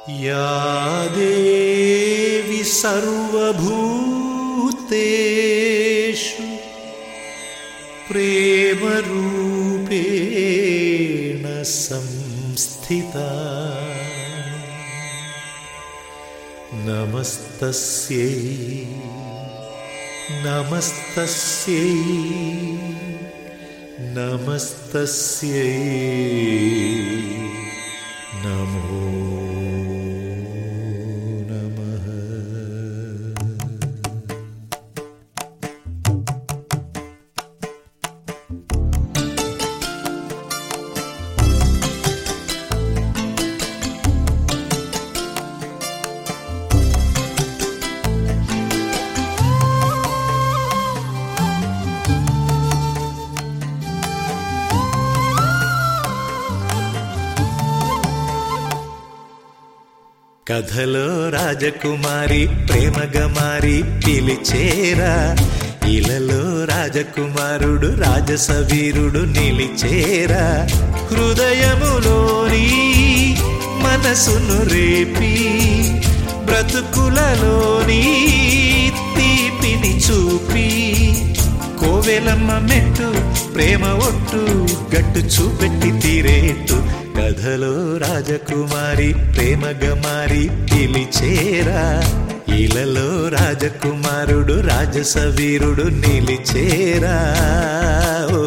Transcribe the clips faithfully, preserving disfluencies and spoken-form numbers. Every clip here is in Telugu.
या देवी सर्वभूतेषु प्रेमरूपेण संस्थिता नमस्तस्यै नमस्तस्यै नमस्तस्यै नमो नमः। కథలో రాజకుమారి ప్రేమగా మారి పిలిచేరా, ఇలలో రాజకుమారుడు రాజసవీరుడు నిలిచేరా. హృదయములోని మనసును రేపి బ్రతుకులలోని తీపిని చూపి కోవెలమ్మ మెట్టు ప్రేమ ఒట్టు గట్టు చూపెట్టి తీరేట్టు. కథలో రాజకుమారి ప్రేమగా మారి పిలిచేరా, ఇలలో రాజకుమారుడు రాజసవీరుడు నిలిచేరా. ఓ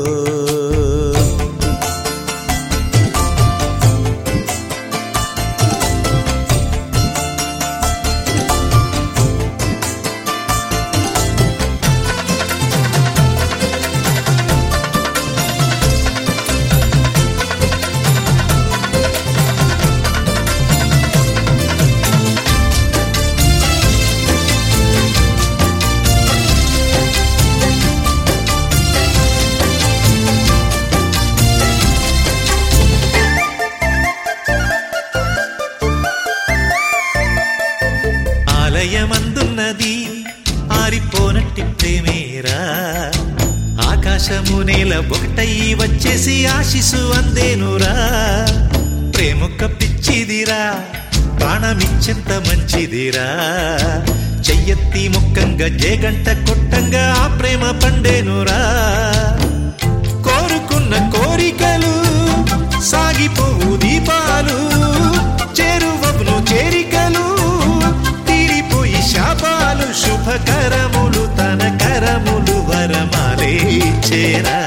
ఆలయమందున్నది ఆరిపోనట్టి ప్రేమేరా, ఆకాశము నేల ఒకటయ్యి వచ్చేసి ఆశిసు అందేనురా. ప్రేమొక్క పిచ్చిదిరా, ప్రాణమిచ్చెంత మంచిదిరా. చెయ్యెత్తి ముక్కంగా జేగంట కొట్టంగా ఆ ప్రేమ పండేనురా. కోరుకున్న కోరికలు సాగిపోవు దీపాలు, చేరువవును చేరికలు తీరిపోయి శాపాలు. శుభకరములు తన కరములు వరమాలే చేరా.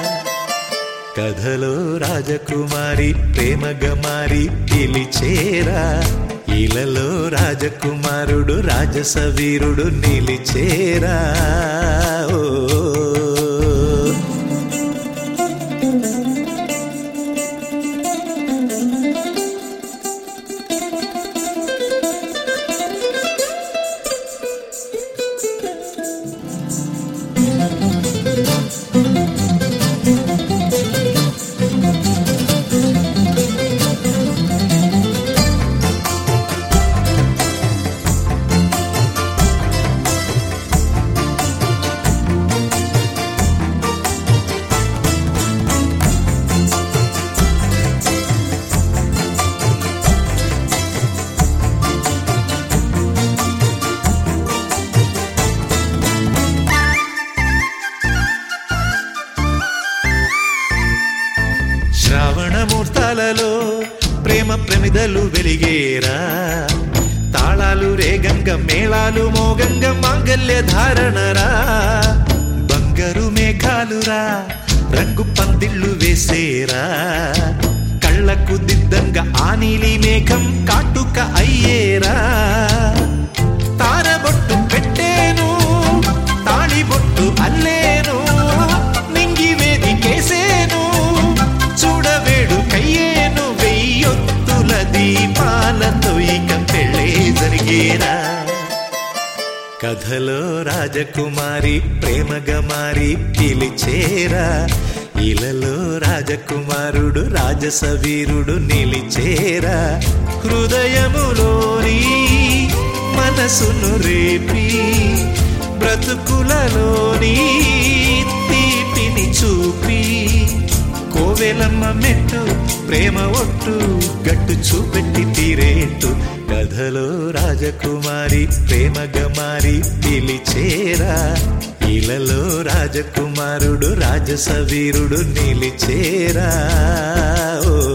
కథలో రాజకుమారి ప్రేమగా మారి పిలిచేరా, ఇలలో రాజకుమారుడు రాజసవీరుడు నిలిచేరా. ఓ శ్రావణమూర్తాలలో ప్రేమ ప్రమిదలు వెలిగేరా. తాళాలు రేగంగ మేళాలు మోగంగ మాంగల్య ధారణరా. బంగారు మేఘాలురా రంగు పందిళ్ళు వేసేరా. కళ్ళకు దిద్దంగా ఆ నీలి మేఘం కాటుక అయ్యేరా. తారబొట్టు పెట్టేను తాళిబొట్టు అల్లేను, నింగి వేదికేసేను చూడవేడు కయ్యేను. వెయ్యొత్తుల దీపాలతో ఇక పెళ్ళే జరిగేరా. కథలో రాజకుమారి ప్రేమగా మారి పిలిచేరా, ఇలలో రాజకుమారుడు రాజసవీరుడు నిలిచేరా. హృదయములోని మనసును రేపి బ్రతుకులలోని తీపిని చూపి కోవెలమ్మ మెట్టు ప్రేమ ఒట్టు గట్టు చూపెట్టి తీరేట్టు. కథలో రాజకుమారి ప్రేమగా మారి పిలిచేరా, ఇలలో రాజకుమారుడు రాజస వీరుడు నిలిచేరా. ఓ